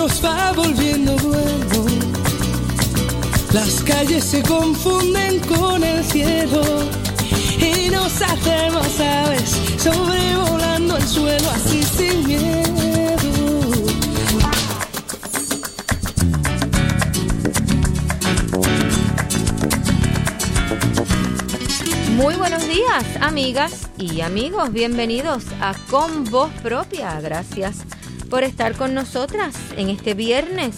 nos va volviendo bueno. Las calles se confunden con el cielo y nos hacemos aves sobrevolando el suelo así sin miedo. Muy buenos días, amigas y amigos. Bienvenidos a Con Voz Propia. Gracias por estar con nosotras en este viernes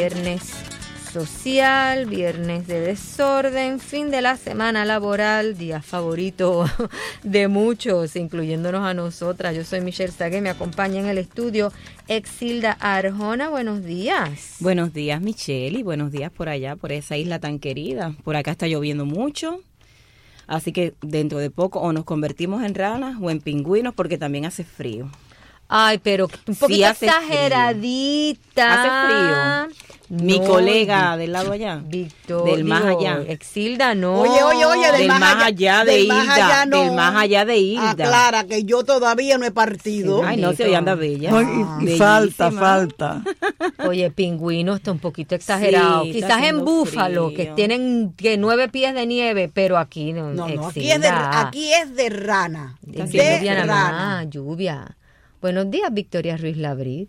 social, viernes de desorden, fin de la semana laboral, día favorito de muchos, incluyéndonos a nosotras. Yo soy Michelle Sague, me acompaña en el estudio Exilda Arjona. Buenos días. Buenos días, Michelle, y buenos días por allá, por esa isla tan querida. Por acá está lloviendo mucho. Así que dentro de poco o nos convertimos en ranas o en pingüinos porque también hace frío. Ay, pero un poquito sí exageradita. Hace frío. Mi colega del lado allá. Víctor. Del más allá. Exilda, no. Oye, del más allá de Hilda. No. Del más allá de Hilda. Aclara que yo todavía no he partido. Sí, ay, no, se anda bella. Y falta. Oye, pingüino está un poquito exagerado. Sí, quizás en Búfalo, frío. que tienen 9 pies de nieve, pero aquí no. No, Exilda. aquí es de rana. De De lluvia nada rana. más, lluvia. Buenos días, Victoria Ruiz Labrit.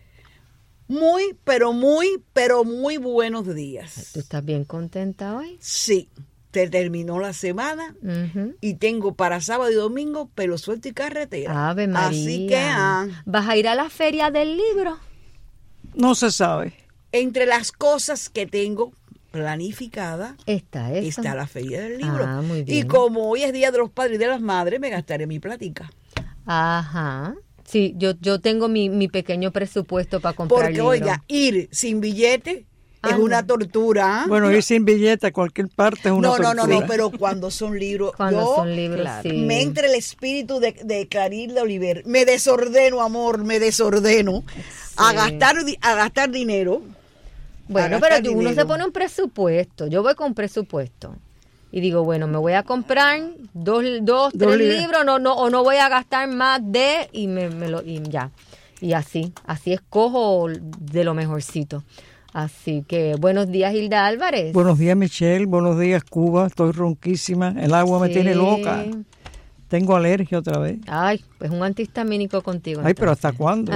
Muy buenos días. ¿Tú estás bien contenta hoy? Sí, te terminó la semana y tengo para sábado y domingo pelo suelto y carretera. Ave María. Así que, ¿vas a ir a la feria del libro? No se sabe. entre las cosas que tengo planificada está la feria del libro. Ah, muy bien. Y como hoy es Día de los Padres y de las Madres, me gastaré mi platica. Ajá. Sí, yo tengo mi pequeño presupuesto para comprar Porque, libros. oiga, ir sin billete es una tortura. Bueno, ir sin billete a cualquier parte es una tortura. No, pero cuando son libros, Claro. sí. Me entra el espíritu de Carilda Oliver. Me desordeno, amor, sí. a gastar dinero. Bueno, pero uno se pone un presupuesto. Yo voy con un presupuesto. Y digo, bueno, me voy a comprar tres libros, o no voy a gastar más de, y ya. Y así escojo de lo mejorcito. Así que, buenos días, Hilda Álvarez. Buenos días, Michelle. Buenos días, Cuba. Estoy ronquísima. El agua me tiene loca. Tengo alergia otra vez. Ay, pues un antihistamínico contigo. Ay, pero ¿hasta cuándo?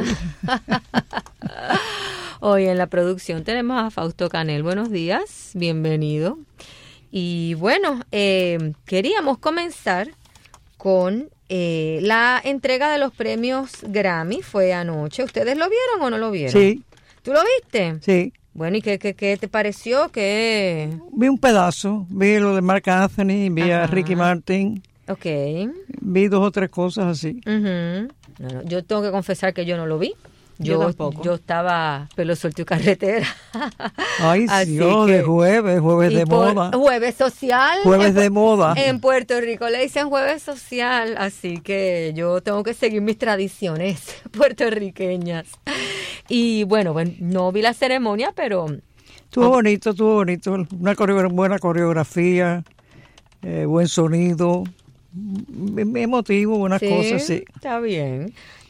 Hoy en la producción tenemos a Fausto Canel. Buenos días, bienvenido. Y bueno, queríamos comenzar con la entrega de los premios Grammy. Fue anoche. ¿Ustedes lo vieron o no lo vieron? Sí. ¿Tú lo viste? Sí. Bueno, ¿y qué te pareció? Vi un pedazo. Vi lo de Marc Anthony, vi a Ricky Martin. Ok. Vi 2 o 3 cosas así. No, yo tengo que confesar que yo no lo vi. Yo tampoco. Yo estaba pelo suelto y carretera. Ay, Dios, de jueves de moda. Jueves social. Jueves de moda. En Puerto Rico le dicen jueves social, así que yo tengo que seguir mis tradiciones puertorriqueñas. Y bueno, no vi la ceremonia, pero... Estuvo bonito. Una buena coreografía, buen sonido, emotivo, unas cosas, sí. Está bien.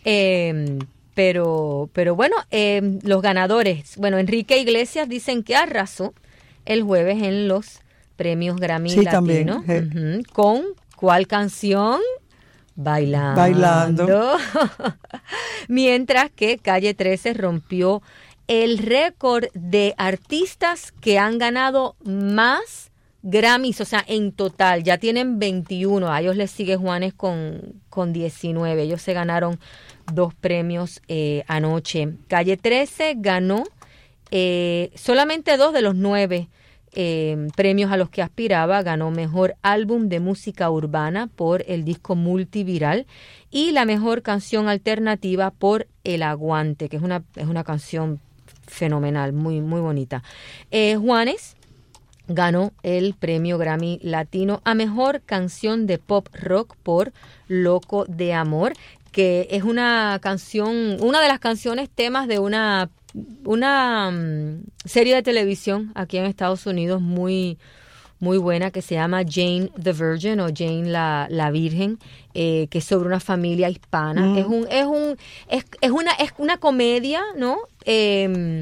Pero bueno, los ganadores, Enrique Iglesias dicen que arrasó el jueves en los premios Grammy Latino. También. ¿Con cuál canción? Bailando. Mientras que Calle 13 rompió el récord de artistas que han ganado más Grammys, o sea, en total. Ya tienen 21. A ellos les sigue Juanes con 19. Ellos se ganaron 2 premios anoche. Calle 13 ganó solamente 2 de los 9 premios a los que aspiraba. Ganó Mejor Álbum de Música Urbana por el disco Multiviral y la Mejor Canción Alternativa por El Aguante, que es una canción fenomenal, muy, muy bonita. Juanes ganó el premio Grammy Latino a Mejor Canción de Pop Rock por Loco de Amor, que es una de las canciones temas de una serie de televisión aquí en Estados Unidos muy, muy buena que se llama Jane the Virgin o Jane la Virgen, que es sobre una familia hispana. Es una comedia, ¿no?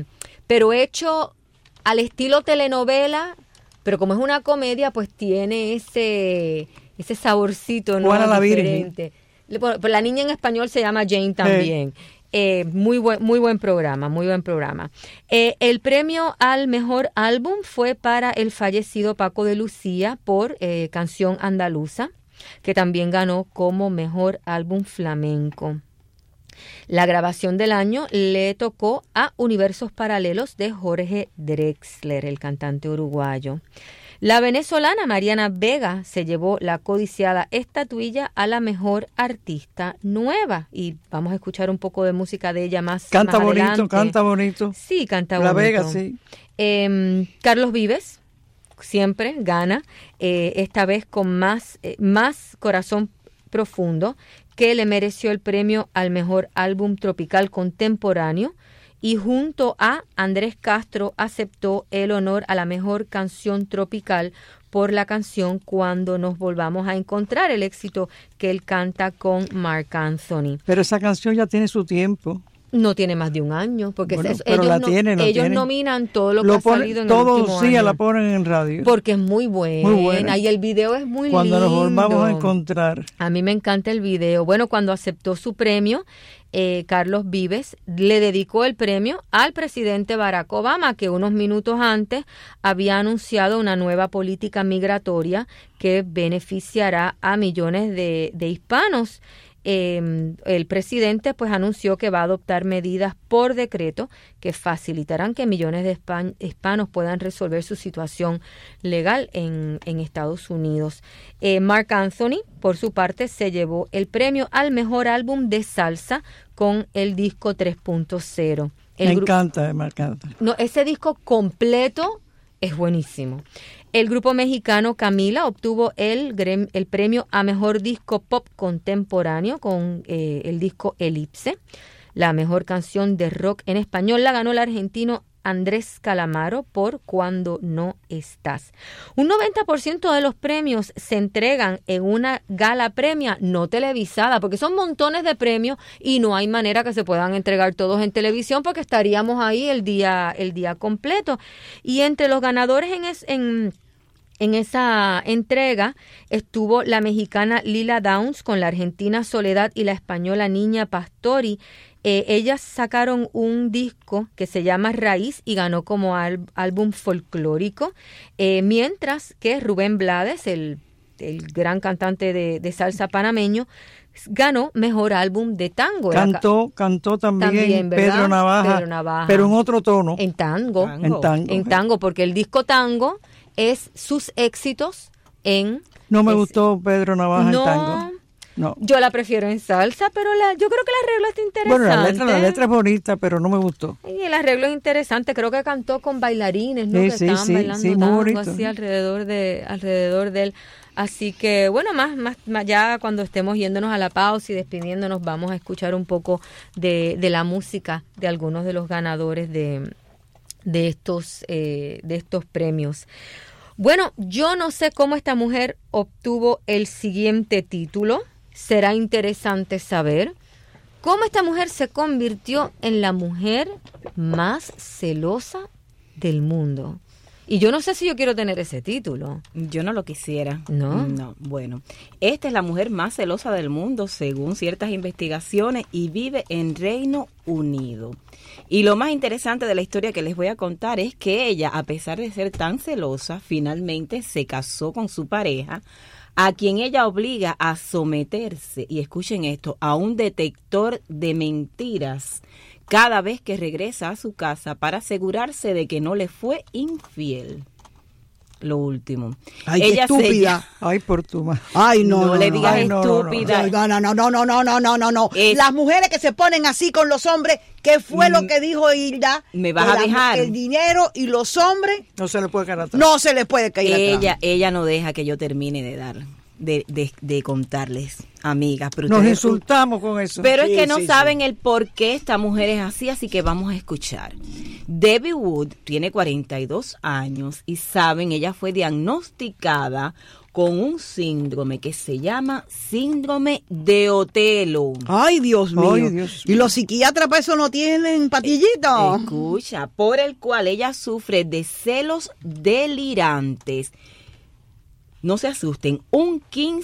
pero hecho al estilo telenovela, pero como es una comedia, pues tiene ese saborcito, ¿no? Juana la diferente. Pero la niña en español se llama Jane también. Muy buen programa, muy buen programa. El premio al mejor álbum fue para el fallecido Paco de Lucía por Canción Andaluza, que también ganó como mejor álbum flamenco. La grabación del año le tocó a Universos Paralelos de Jorge Drexler, el cantante uruguayo. La venezolana Mariana Vega se llevó la codiciada estatuilla a la mejor artista nueva. Y vamos a escuchar un poco de música de ella más adelante. Canta bonito. Sí, canta bonito. La Vega, sí. Carlos Vives siempre gana, esta vez con más Corazón Profundo, que le mereció el premio al mejor álbum tropical contemporáneo. Y junto a Andrés Castro aceptó el honor a la mejor canción tropical por la canción Cuando nos volvamos a encontrar, el éxito que él canta con Marc Anthony. Pero esa canción ya tiene su tiempo. No tiene más de un año, porque bueno, ellos nominan todo lo que ha salido en el último año. Todos los días la ponen en radio. Porque es muy buena. Y el video es muy lindo. Cuando nos volvamos a encontrar. A mí me encanta el video. Bueno, cuando aceptó su premio, Carlos Vives le dedicó el premio al presidente Barack Obama, que unos minutos antes había anunciado una nueva política migratoria que beneficiará a millones de hispanos. El presidente pues anunció que va a adoptar medidas por decreto que facilitarán que millones de hispanos puedan resolver su situación legal en Estados Unidos. Marc Anthony, por su parte, se llevó el premio al mejor álbum de salsa con el disco 3.0. Me encanta Marc Anthony. No, ese disco completo es buenísimo. El grupo mexicano Camila obtuvo el premio a mejor disco pop contemporáneo con el disco Elipse. La mejor canción de rock en español la ganó el argentino Andrés Calamaro por Cuando no estás. Un 90% de los premios se entregan en una gala premia no televisada, porque son montones de premios y no hay manera que se puedan entregar todos en televisión porque estaríamos ahí el día completo. Y entre los ganadores en esa entrega estuvo la mexicana Lila Downs con la argentina Soledad y la española Niña Pastori. Ellas sacaron un disco que se llama Raíz y ganó como álbum folclórico, mientras que Rubén Blades, el gran cantante de salsa panameño, ganó mejor álbum de tango. Cantó también Pedro Navaja, pero en otro tono. En tango, porque el disco tango es sus éxitos en... No me gustó Pedro Navaja en tango. No. Yo la prefiero en salsa, pero yo creo que el arreglo está interesante. Bueno, la letra es bonita, pero no me gustó. Y el arreglo es interesante. Creo que cantó con bailarines, ¿no? Que estaban bailando tango así alrededor de él. Así que, bueno, más ya cuando estemos yéndonos a la pausa y despidiéndonos, vamos a escuchar un poco de la música de algunos de los ganadores de estos premios. Bueno, yo no sé cómo esta mujer obtuvo el siguiente título. Será interesante saber cómo esta mujer se convirtió en la mujer más celosa del mundo. Y yo no sé si yo quiero tener ese título. Yo no lo quisiera. ¿No? No, bueno. Esta es la mujer más celosa del mundo, según ciertas investigaciones, y vive en Reino Unido. Y lo más interesante de la historia que les voy a contar es que ella, a pesar de ser tan celosa, finalmente se casó con su pareja, a quien ella obliga a someterse, y escuchen esto, a un detector de mentiras cada vez que regresa a su casa para asegurarse de que no le fue infiel. Lo último. Ay, ella qué estúpida. Ay, por tu madre. Ay, no le digas estúpida. No. Las mujeres que se ponen así con los hombres, ¿qué fue lo que dijo Hilda? Me vas a dejar. El dinero y los hombres. No se le puede caer atrás. No se le puede caer atrás. Ella no deja que yo termine de dar. De contarles, amigas. Pero nos insultamos con eso. Pero es que no saben el por qué esta mujer es así que vamos a escuchar. Debbie Wood tiene 42 años y saben, ella fue diagnosticada con un síndrome que se llama síndrome de Otelo. Ay, Dios mío. Ay, Dios ¿Y mío. los psiquiatras para eso no tienen patillitas? Escucha, por el cual ella sufre de celos delirantes. No se asusten, un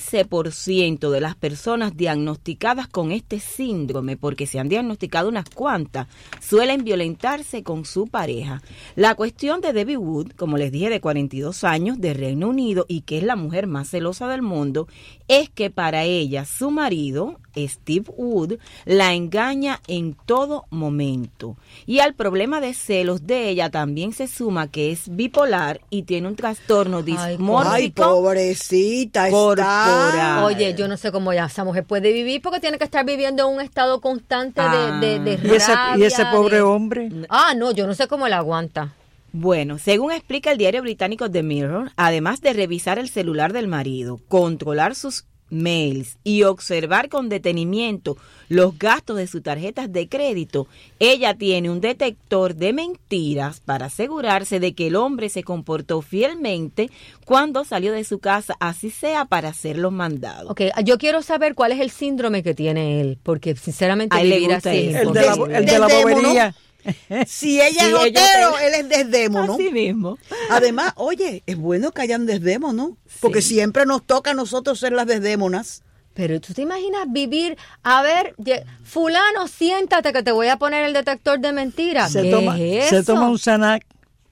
15% de las personas diagnosticadas con este síndrome, porque se han diagnosticado unas cuantas, suelen violentarse con su pareja. La cuestión de Debbie Wood, como les dije, de 42 años, de Reino Unido, y que es la mujer más celosa del mundo, es que para ella, su marido, Steve Wood, la engaña en todo momento. Y al problema de celos de ella también se suma que es bipolar y tiene un trastorno Ay, dismórfico pobrecita corporal. está. Oye, yo no sé cómo ya esa mujer puede vivir porque tiene que estar viviendo en un estado constante de ¿Y rabia. ese pobre de- hombre? Ah, no, yo no sé cómo él aguanta. Bueno, según explica el diario británico The Mirror, además de revisar el celular del marido, controlar sus mails y observar con detenimiento los gastos de sus tarjetas de crédito, ella tiene un detector de mentiras para asegurarse de que el hombre se comportó fielmente cuando salió de su casa, así sea para hacer los mandados. Ok, yo quiero saber cuál es el síndrome que tiene él, porque sinceramente A él le vivir gusta así es eso. imposible. El de la Desdémono. bobería. Si ella Sí, es ella Otero, es- él es Desdémono. Así mismo. Además, oye, es bueno que hayan Desdémono, porque siempre nos toca a nosotros ser las Desdémonas. Pero tú te imaginas vivir, a ver, fulano, siéntate que te voy a poner el detector de mentiras. Se ¿Qué toma, es se eso? toma un Xanax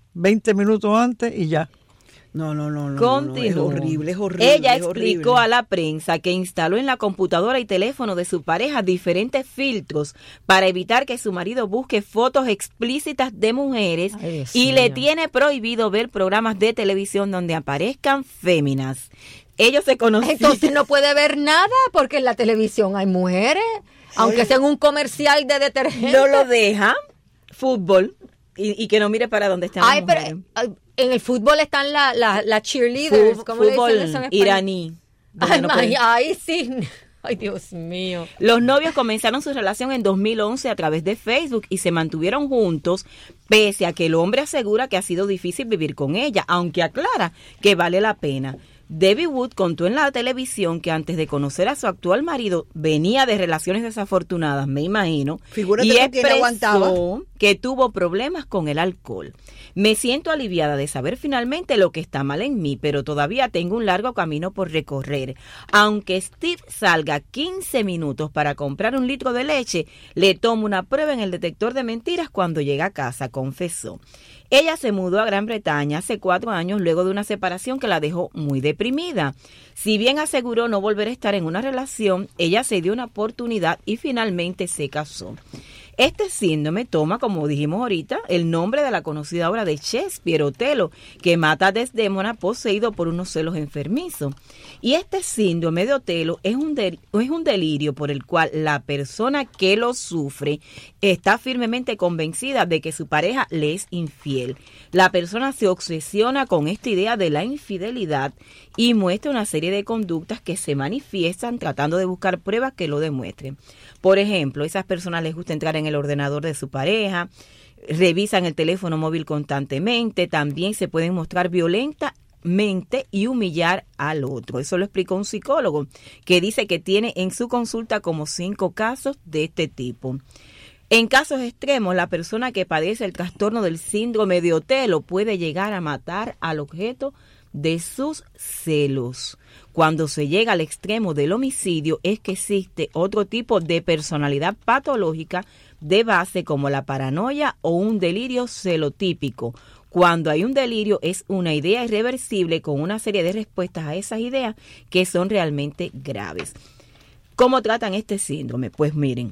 20 minutos antes y ya. No, es Continúo. horrible, es horrible. Ella es explicó horrible. a la prensa que instaló en la computadora y teléfono de su pareja diferentes filtros para evitar que su marido busque fotos explícitas de mujeres Ay, Dios y le mío. tiene prohibido ver programas de televisión donde aparezcan féminas. Ellos se conocían. Entonces no puede ver nada porque en la televisión hay mujeres, aunque sea en un comercial de detergente. No lo deja. Fútbol. Y que no mire para dónde están Ay, las pero mujeres. en el fútbol están la cheerleaders, ¿cómo le Fútbol dicen eso en español? iraní. donde Ay, no pueden- ay, sí. Ay, Dios mío. Los novios comenzaron su relación en 2011 a través de Facebook y se mantuvieron juntos, pese a que el hombre asegura que ha sido difícil vivir con ella, aunque aclara que vale la pena. Debbie Wood contó en la televisión que antes de conocer a su actual marido venía de relaciones desafortunadas, me imagino, Figúrate y tú quién aguantaba. expresó que tuvo problemas con el alcohol. Me siento aliviada de saber finalmente lo que está mal en mí, pero todavía tengo un largo camino por recorrer. Aunque Steve salga 15 minutos para comprar un litro de leche, le tomo una prueba en el detector de mentiras cuando llega a casa, confesó. Ella se mudó a Gran Bretaña hace 4 años luego de una separación que la dejó muy deprimida. Si bien aseguró no volver a estar en una relación, ella se dio una oportunidad y finalmente se casó. Este síndrome toma, como dijimos ahorita, el nombre de la conocida obra de Shakespeare, Otelo, que mata a Desdémona poseído por unos celos enfermizos. Y este síndrome de Otelo es un delirio por el cual la persona que lo sufre está firmemente convencida de que su pareja le es infiel. La persona se obsesiona con esta idea de la infidelidad y muestra una serie de conductas que se manifiestan tratando de buscar pruebas que lo demuestren. Por ejemplo, a esas personas les gusta entrar en el ordenador de su pareja, revisan el teléfono móvil constantemente, también se pueden mostrar violentamente y humillar al otro. Eso lo explicó un psicólogo que dice que tiene en su consulta como 5 casos de este tipo. En casos extremos, la persona que padece el trastorno del síndrome de Otelo puede llegar a matar al objeto de sus celos. Cuando se llega al extremo del homicidio es que existe otro tipo de personalidad patológica de base como la paranoia o un delirio celotípico. Cuando hay un delirio es una idea irreversible con una serie de respuestas a esas ideas que son realmente graves. ¿Cómo tratan este síndrome? Pues miren,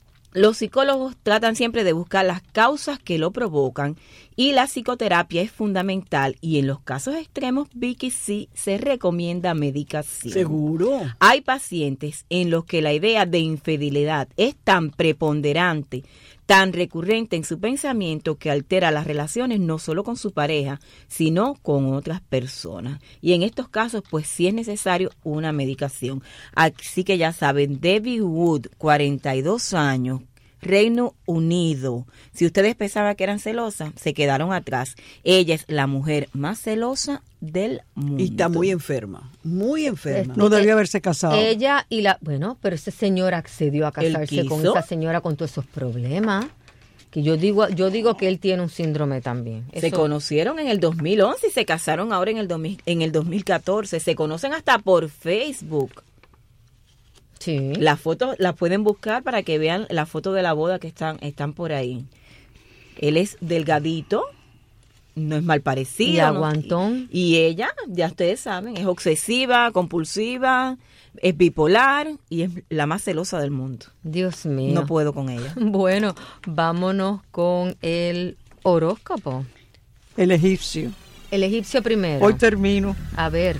los psicólogos tratan siempre de buscar las causas que lo provocan y la psicoterapia es fundamental y en los casos extremos, Vicky, sí se recomienda medicación. Seguro. Hay pacientes en los que la idea de infidelidad es tan preponderante, tan recurrente en su pensamiento que altera las relaciones no solo con su pareja, sino con otras personas. Y en estos casos, pues sí es necesario una medicación. Así que ya saben, Debbie Wood, 42 años, Reino Unido. Si ustedes pensaban que eran celosas, se quedaron atrás. Ella es la mujer más celosa del mundo. Y está muy enferma, muy enferma. No debía haberse casado. Ella y bueno, pero ese señor accedió a casarse con esa señora con todos esos problemas. Que yo digo que él tiene un síndrome también. Se conocieron en el 2011 y se casaron ahora en el 2014. Se conocen hasta por Facebook. Sí. Las fotos las pueden buscar para que vean la foto de la boda que están por ahí. Él es delgadito, no es mal parecido. Y aguantón. Y ella, ya ustedes saben, es obsesiva, compulsiva, es bipolar y es la más celosa del mundo. Dios mío. No puedo con ella. Bueno, vámonos con el horóscopo. El egipcio. El egipcio primero. Hoy termino. A ver.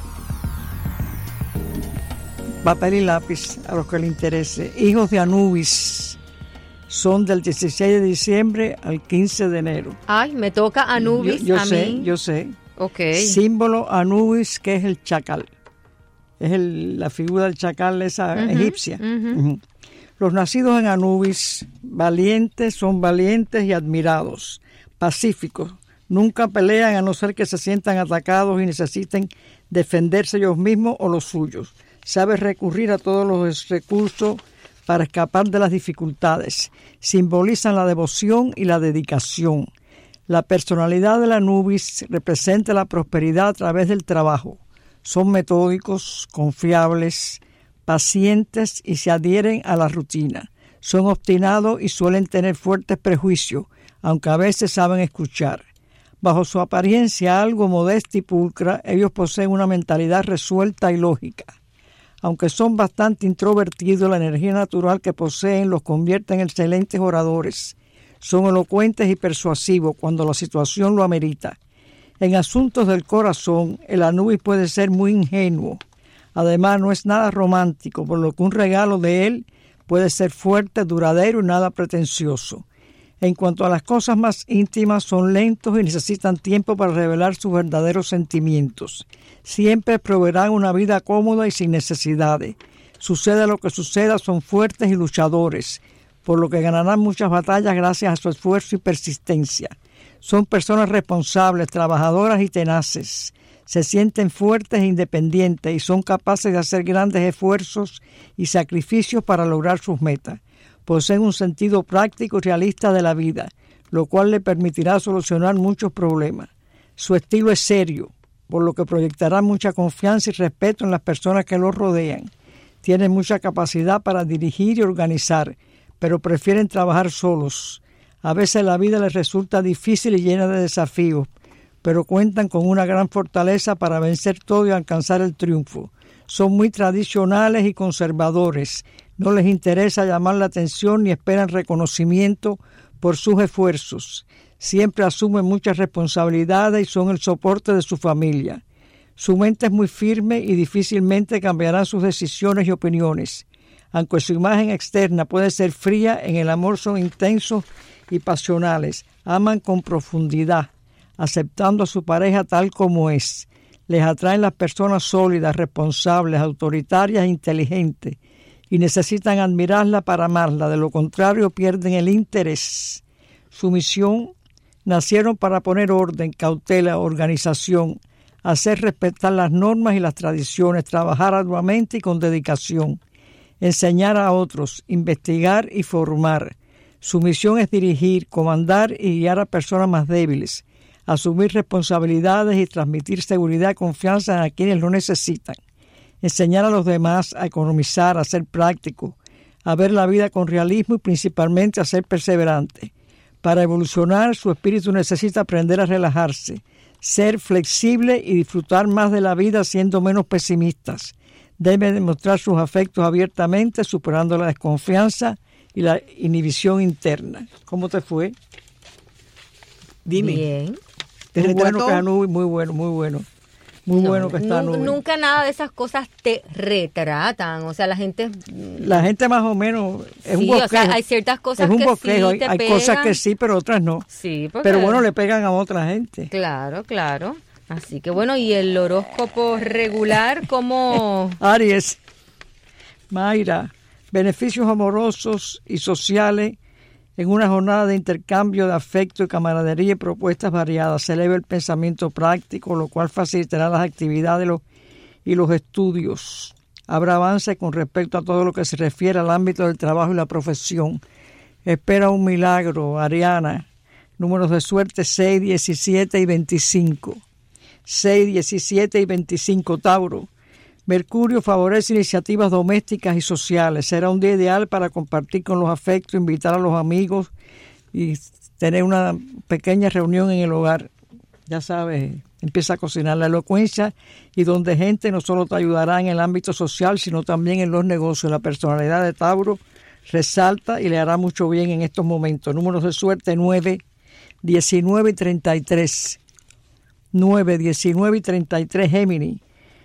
Papel y lápiz, a los que le interese. Hijos de Anubis son del 16 de diciembre al 15 de enero. Ay, me toca Anubis yo a sé, mí. Yo sé. Ok. Símbolo Anubis, que es el chacal. Es la figura del chacal esa egipcia. Los nacidos en Anubis, son valientes y admirados, pacíficos. Nunca pelean a no ser que se sientan atacados y necesiten defenderse ellos mismos o los suyos. Sabe recurrir a todos los recursos para escapar de las dificultades. Simbolizan la devoción y la dedicación. La personalidad del Anubis representa la prosperidad a través del trabajo. Son metódicos, confiables, pacientes y se adhieren a la rutina. Son obstinados y suelen tener fuertes prejuicios, aunque a veces saben escuchar. Bajo su apariencia algo modesta y pulcra, ellos poseen una mentalidad resuelta y lógica. Aunque son bastante introvertidos, la energía natural que poseen los convierte en excelentes oradores. Son elocuentes y persuasivos cuando la situación lo amerita. En asuntos del corazón, el Anubis puede ser muy ingenuo. Además, no es nada romántico, por lo que un regalo de él puede ser fuerte, duradero y nada pretencioso. En cuanto a las cosas más íntimas, son lentos y necesitan tiempo para revelar sus verdaderos sentimientos. Siempre proveerán una vida cómoda y sin necesidades. Suceda lo que suceda, son fuertes y luchadores, por lo que ganarán muchas batallas gracias a su esfuerzo y persistencia. Son personas responsables, trabajadoras y tenaces. Se sienten fuertes e independientes y son capaces de hacer grandes esfuerzos y sacrificios para lograr sus metas. Poseen un sentido práctico y realista de la vida, lo cual le permitirá solucionar muchos problemas. Su estilo es serio, por lo que proyectará mucha confianza y respeto en las personas que lo rodean. Tienen mucha capacidad para dirigir y organizar, pero prefieren trabajar solos. A veces la vida les resulta difícil y llena de desafíos, pero cuentan con una gran fortaleza para vencer todo y alcanzar el triunfo. Son muy tradicionales y conservadores. No les interesa llamar la atención ni esperan reconocimiento por sus esfuerzos. Siempre asumen muchas responsabilidades y son el soporte de su familia. Su mente es muy firme y difícilmente cambiarán sus decisiones y opiniones. Aunque su imagen externa puede ser fría, en el amor son intensos y pasionales. Aman con profundidad, aceptando a su pareja tal como es. Les atraen las personas sólidas, responsables, autoritarias e inteligentes, y necesitan admirarla para amarla, de lo contrario pierden el interés. Su misión: nacieron para poner orden, cautela, organización, hacer respetar las normas y las tradiciones, trabajar arduamente y con dedicación, enseñar a otros, investigar y formar. Su misión es dirigir, comandar y guiar a personas más débiles, asumir responsabilidades y transmitir seguridad y confianza a quienes lo necesitan. Enseñar a los demás a economizar, a ser prácticos, a ver la vida con realismo y principalmente a ser perseverante. Para evolucionar, su espíritu necesita aprender a relajarse, ser flexible y disfrutar más de la vida siendo menos pesimistas. Debe demostrar sus afectos abiertamente, superando la desconfianza y la inhibición interna. ¿Cómo te fue? Dime. Bien. Muy bueno que Anubis, muy bueno, muy bueno. Muy bueno que está Anubis. Nunca nada de esas cosas te retratan, o sea, la gente más o menos es un bosquejo. O sea, hay ciertas cosas es un que bosquejo. sí te hay pegan. Cosas que sí, pero otras no. Sí, porque... Pero bueno, le pegan a otra gente. Claro, claro. Así que bueno, y el horóscopo regular, ¿cómo? Aries, Mayra, Beneficios amorosos y sociales en una jornada de intercambio de afecto y camaradería y propuestas variadas. Se eleva el pensamiento práctico, lo cual facilitará las actividades y los estudios. Habrá avance con respecto a todo lo que se refiere al ámbito del trabajo y la profesión. Espera un milagro, Ariana. Números de suerte 6, 17 y 25. 6, 17 y 25, Tauro. Mercurio favorece iniciativas domésticas y sociales. Será un día ideal para compartir con los afectos, invitar a los amigos y tener una pequeña reunión en el hogar. Ya sabes, empieza a cocinar. La elocuencia y don de gente no solo te ayudará en el ámbito social, sino también en los negocios. La personalidad de Tauro resalta y le hará mucho bien en estos momentos. Números de suerte 9, 19 y 33. 9, 19 y 33, Géminis.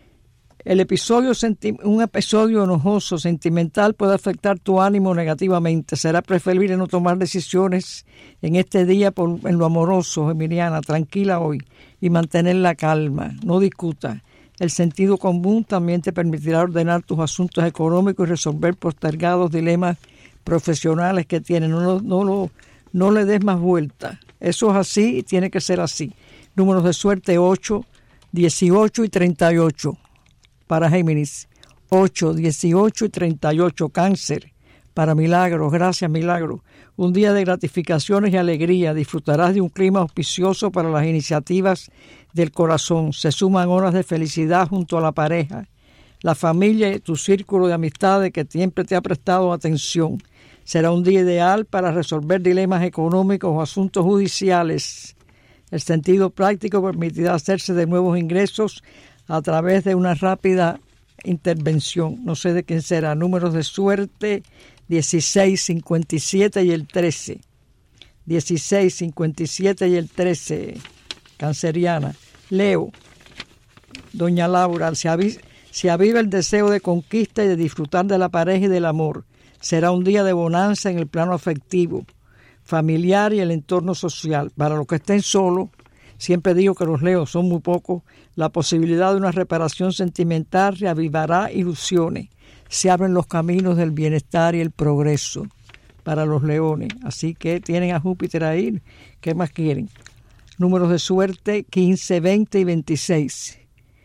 Un episodio enojoso, sentimental, puede afectar tu ánimo negativamente. Será preferible no tomar decisiones en este día en lo amoroso, Geminiana. Tranquila hoy y mantener la calma. No discuta. El sentido común también te permitirá ordenar tus asuntos económicos y resolver postergados dilemas profesionales que tienen. No le des más vuelta. Eso es así y tiene que ser así. Números de suerte 8, 18 y 38. Para Géminis, 8, 18 y 38, Cáncer, para Milagros, gracias Milagros. Un día de gratificaciones y alegría, disfrutarás de un clima auspicioso para las iniciativas del corazón. Se suman horas de felicidad junto a la pareja, la familia y tu círculo de amistades que siempre te ha prestado atención. Será un día ideal para resolver dilemas económicos o asuntos judiciales. El sentido práctico permitirá hacerse de nuevos ingresos a través de una rápida intervención. No sé de quién será. Números de suerte 16, 57 y el 13. 16, 57 y el 13. Canceriana. Leo. Doña Laura, se aviva el deseo de conquista y de disfrutar de la pareja y del amor. Será un día de bonanza en el plano afectivo, familiar y el entorno social. Para los que estén solos, siempre digo que los Leos son muy pocos, la posibilidad de una reparación sentimental reavivará ilusiones. Se abren los caminos del bienestar y el progreso para los leones. Así que tienen a Júpiter ahí. ¿Qué más quieren? Números de suerte 15, 20 y 26.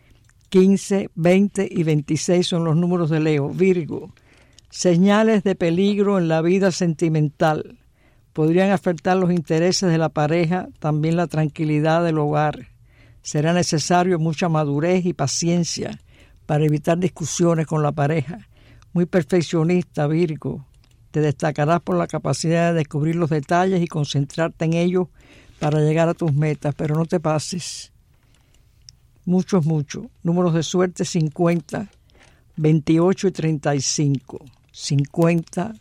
15, 20 y 26 son los números de Leo. Virgo. Señales de peligro en la vida sentimental. Podrían afectar los intereses de la pareja, también la tranquilidad del hogar. Será necesario mucha madurez y paciencia para evitar discusiones con la pareja. Muy perfeccionista, Virgo. Te destacarás por la capacidad de descubrir los detalles y concentrarte en ellos para llegar a tus metas, pero no te pases. Muchos. Números de suerte 50, 28 y 35. 50,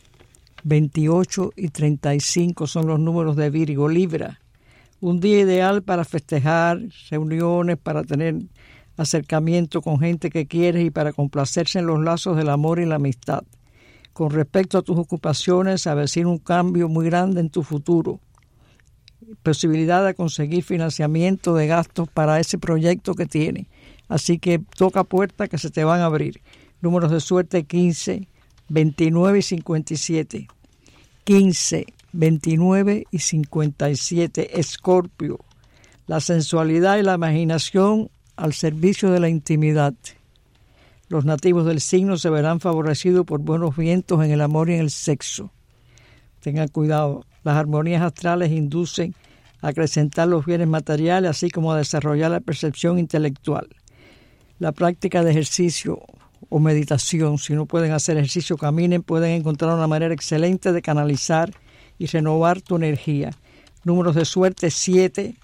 28 y 35 son los números de Virgo. Libra, un día ideal para festejar, reuniones, para tener acercamiento con gente que quieres y para complacerse en los lazos del amor y la amistad. Con respecto a tus ocupaciones, avecina un cambio muy grande en tu futuro. Posibilidad de conseguir financiamiento de gastos para ese proyecto que tienes. Así que toca puertas que se te van a abrir. Números de suerte 15, 29 y 57. 15, 29 y 57. Escorpio. La sensualidad y la imaginación al servicio de la intimidad. Los nativos del signo se verán favorecidos por buenos vientos en el amor y en el sexo. Tengan cuidado. Las armonías astrales inducen a acrecentar los bienes materiales, así como a desarrollar la percepción intelectual. La práctica de ejercicio o meditación, si no pueden hacer ejercicio, caminen, pueden encontrar una manera excelente de canalizar y renovar tu energía. Números de suerte 7,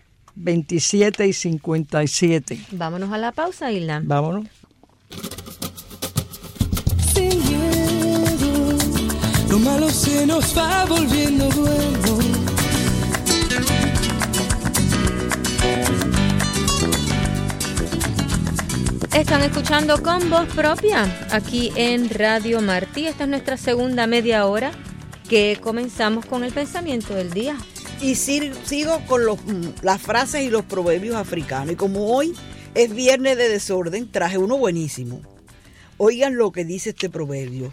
27 y 57. Vámonos a la pausa, Isla. Vámonos. Sin miedo, lo malo se nos va volviendo bueno. Están escuchando Con Voz Propia aquí en Radio Martí. Esta es nuestra segunda media hora que comenzamos con el pensamiento del día. Y sigo con las frases y los proverbios africanos. Y como hoy es viernes de desorden, traje uno buenísimo. Oigan lo que dice este proverbio.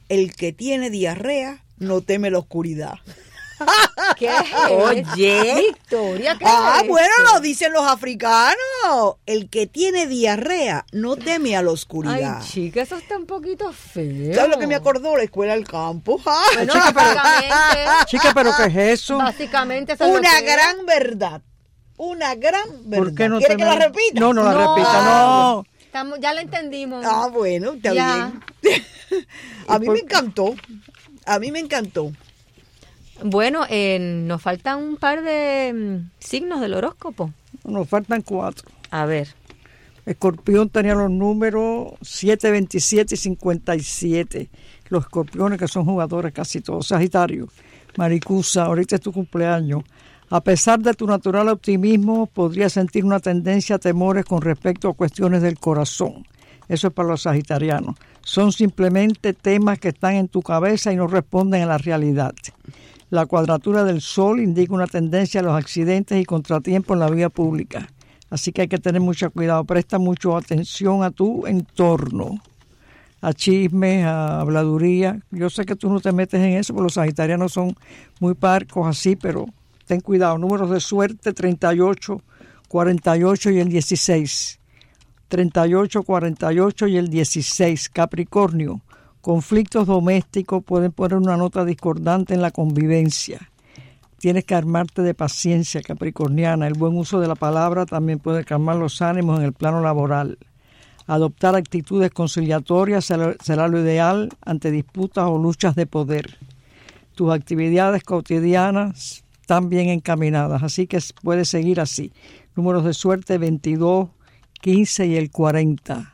el que tiene diarrea no teme la oscuridad. ¿Qué es Oye. Victoria, ¿qué es Bueno, eso? lo dicen los africanos. El que tiene diarrea no teme a la oscuridad. Ay, chica, eso está un poquito feo. ¿Sabes lo que me acordó? La escuela del campo. Bueno, básicamente, Chica, ¿pero qué es eso? básicamente eso es lo Una que es. gran verdad. Una gran verdad. ¿Por qué no ¿Quiere te que la repita? No, la No. repita, no. Ya la entendimos. Bueno, está Ya. bien. A mí me encantó. A mí me encantó. Bueno, nos faltan un par de signos del horóscopo. Nos faltan 4. A ver. Escorpión tenía los números 7, 27 y 57. Los escorpiones que son jugadores casi todos. Sagitario, Maricusa, ahorita es tu cumpleaños. A pesar de tu natural optimismo, podrías sentir una tendencia a temores con respecto a cuestiones del corazón. Eso es para los sagitarianos. Son simplemente temas que están en tu cabeza y no responden a la realidad. La cuadratura del Sol indica una tendencia a los accidentes y contratiempos en la vía pública. Así que hay que tener mucho cuidado. Presta mucha atención a tu entorno, a chismes, a habladuría. Yo sé que tú no te metes en eso, porque los sagitarianos son muy parcos así, pero ten cuidado. Números de suerte: 38, 48 y el 16. 38, 48 y el 16. Capricornio, conflictos domésticos pueden poner una nota discordante en la convivencia. Tienes que armarte de paciencia, capricorniana. El buen uso de la palabra también puede calmar los ánimos en el plano laboral. Adoptar actitudes conciliatorias será lo ideal ante disputas o luchas de poder. Tus actividades cotidianas están bien encaminadas, así que puedes seguir así. Números de suerte: 22, 15 y el 40.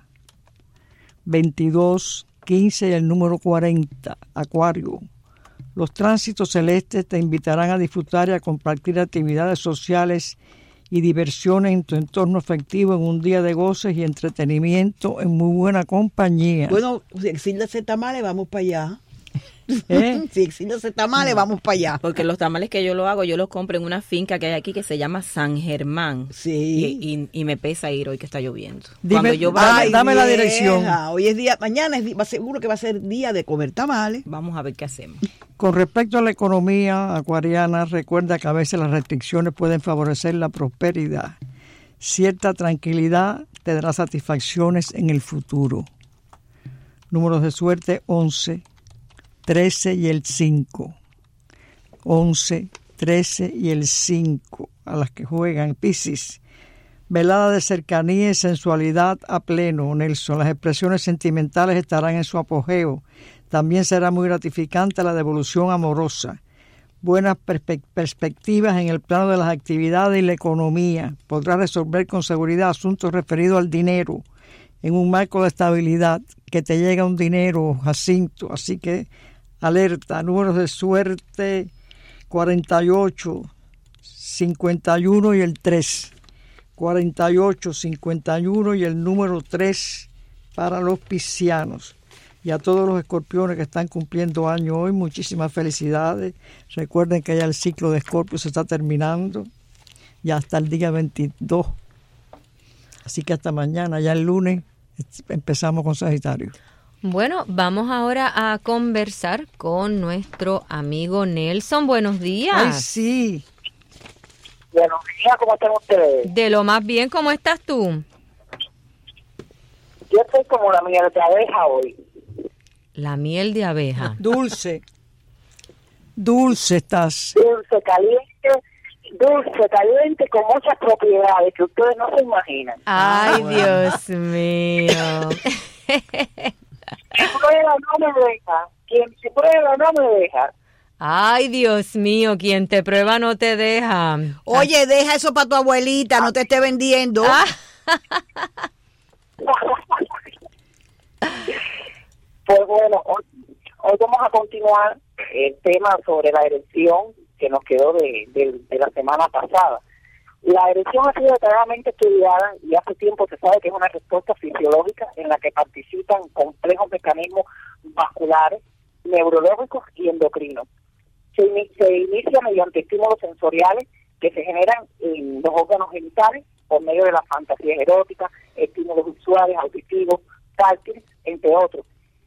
22, 15 y el número 40. Acuario. Los tránsitos celestes te invitarán a disfrutar y a compartir actividades sociales y diversiones en tu entorno afectivo en un día de goces y entretenimiento en muy buena compañía. Bueno, si exílase tamales, vamos para allá. ¿Eh? Si exílase tamales, vamos para allá. Porque los tamales que yo lo hago, yo los compro en una finca que hay aquí que se llama San Germán. Sí. Y me pesa ir hoy que está lloviendo. Dime, Cuando yo dame la vieja, dirección. Hoy es día, mañana seguro que va a ser día de comer tamales. vamos a ver qué hacemos. Con respecto a la economía acuariana, recuerda que a veces las restricciones pueden favorecer la prosperidad. Cierta tranquilidad te dará satisfacciones en el futuro. Números de suerte: 11, 13 y el 5. 11, 13 y el 5 a las que juegan. Piscis, velada de cercanía y sensualidad a pleno, Nelson. Las expresiones sentimentales estarán en su apogeo. También será muy gratificante la devolución amorosa. Buenas perspectivas en el plano de las actividades y la economía. Podrás resolver con seguridad asuntos referidos al dinero en un marco de estabilidad, que te llega un dinero, Jacinto. Así que alerta. Números de suerte: 48, 51 y el 3. 48, 51 y el número 3 para los piscianos. Y a todos los escorpiones que están cumpliendo año hoy, muchísimas felicidades. Recuerden que ya el ciclo de Escorpio se está terminando, ya hasta el día 22. Así que hasta mañana, ya el lunes, empezamos con Sagitario. Bueno, vamos ahora a conversar con nuestro amigo Nelson. Buenos días. ¡Ay, sí! Buenos días, ¿cómo están ustedes? De lo más bien, ¿cómo estás tú? Yo estoy como la miel de abeja hoy. La miel de abeja. Dulce. Dulce estás. Dulce, caliente, con muchas propiedades que ustedes no se imaginan. Ay, Dios mío. Quien prueba no me deja. Quien se prueba no me deja. Ay, Dios mío, quien te prueba no te deja. Oye, deja eso para tu abuelita, no te esté vendiendo. Ah, Pues bueno, hoy vamos a continuar el tema sobre la erección que nos quedó de la semana pasada. La erección ha sido detalladamente estudiada y hace tiempo se sabe que es una respuesta fisiológica en la que participan complejos mecanismos vasculares, neurológicos y endocrinos. Se inicia mediante estímulos sensoriales que se generan en los órganos genitales por medio de las fantasías eróticas, estímulos visuales, auditivos, táctiles, entre otros.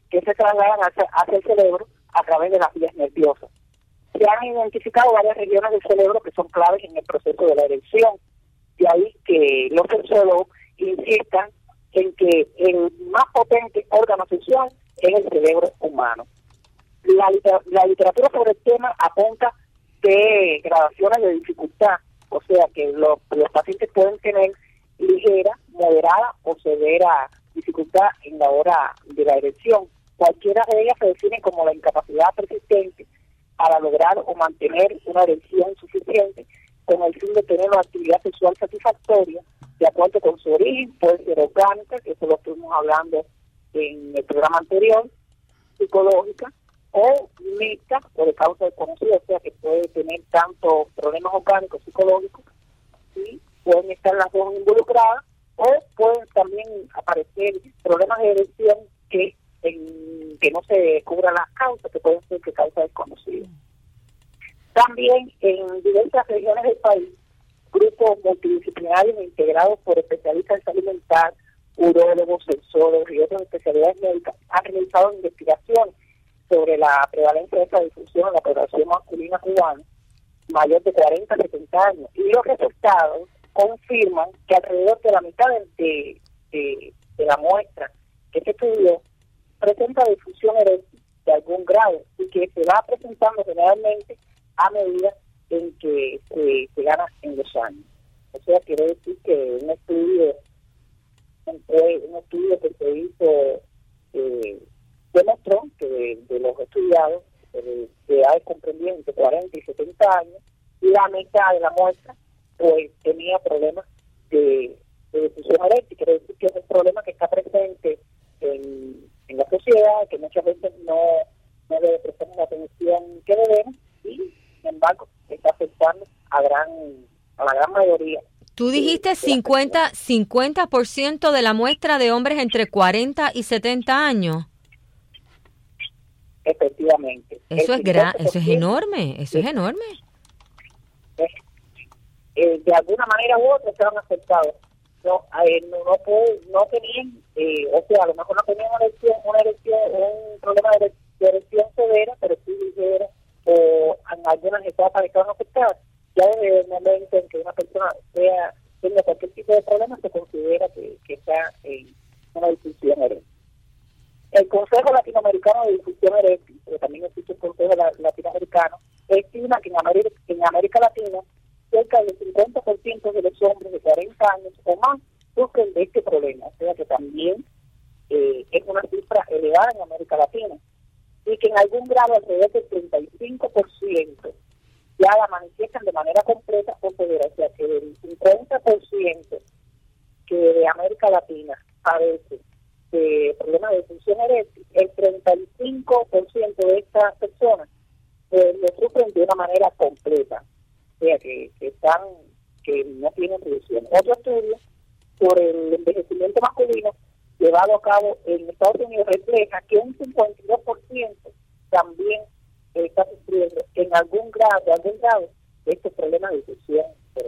que se trasladan hacia el cerebro a través de las vías nerviosas. Se han identificado varias regiones del cerebro que son claves en el proceso de la erección. De ahí que los sexólogos insistan en que el más potente órgano sexual es el cerebro humano. La literatura sobre el tema apunta de gradaciones de dificultad, o sea que los pacientes pueden tener ligera, moderada o severa dificultad en la hora de la erección. Cualquiera de ellas se define como la incapacidad persistente para lograr o mantener una erección suficiente con el fin de tener una actividad sexual satisfactoria de acuerdo con su origen. Puede ser orgánica, que eso lo estuvimos hablando en el programa anterior, psicológica, o mixta o de causa desconocida, o sea que puede tener tanto problemas orgánicos, psicológicos, y pueden estar las dos involucradas, o pueden también aparecer problemas de erección que no se descubran las causas, que pueden ser de causa desconocida. También en diversas regiones del país, grupos multidisciplinarios integrados por especialistas en salud mental, urólogos, sexólogos y otras especialidades médicas han realizado investigaciones sobre la prevalencia de esta disfunción en la población masculina cubana mayor de 40 a 70 años. Y los resultados confirman que alrededor de la mitad de la muestra que se estudió presenta disfunción eréctil de algún grado y que se va presentando generalmente a medida en que se gana en los años. O sea, quiere decir que un estudio que se hizo demostró que de los estudiados de edades comprendidas entre 40 y 70 años, la mitad de la muestra pues tenía problemas de disfunción eréctil. Quiere decir que es un problema que está presente en la sociedad, que muchas veces no le prestamos la atención que debemos, y sin embargo está afectando a la gran mayoría. Tú dijiste 50% de la muestra de hombres entre 40 y 70 años. Efectivamente. Eso es enorme, eso es enorme. De alguna manera u otra se han afectado. No tenían, o sea, a lo mejor no tenían un problema de erección severa, pero sí ligera, o en algunas etapas estaban afectadas. Ya desde el momento en que una persona tenga cualquier tipo de problema, se considera que está en una disfunción eréctil. El Consejo Latinoamericano de Difusión Eréctil, pero también existe el Consejo Latinoamericano, estima que en América Latina cerca del 50% de los hombres de 40 años o más sufren de este problema. O sea que también es una cifra elevada en América Latina. Y que en algún grado alrededor del 35% ya la manifiestan de manera completa o severa. O sea que del 50% que de América Latina padece de problemas de disfunción eréctil, el 35% de estas personas lo sufren de una manera completa, o sea que no tienen solución. Otro estudio sobre el envejecimiento masculino llevado a cabo en Estados Unidos refleja que un 52% también está sufriendo en algún grado estos problemas de disfunción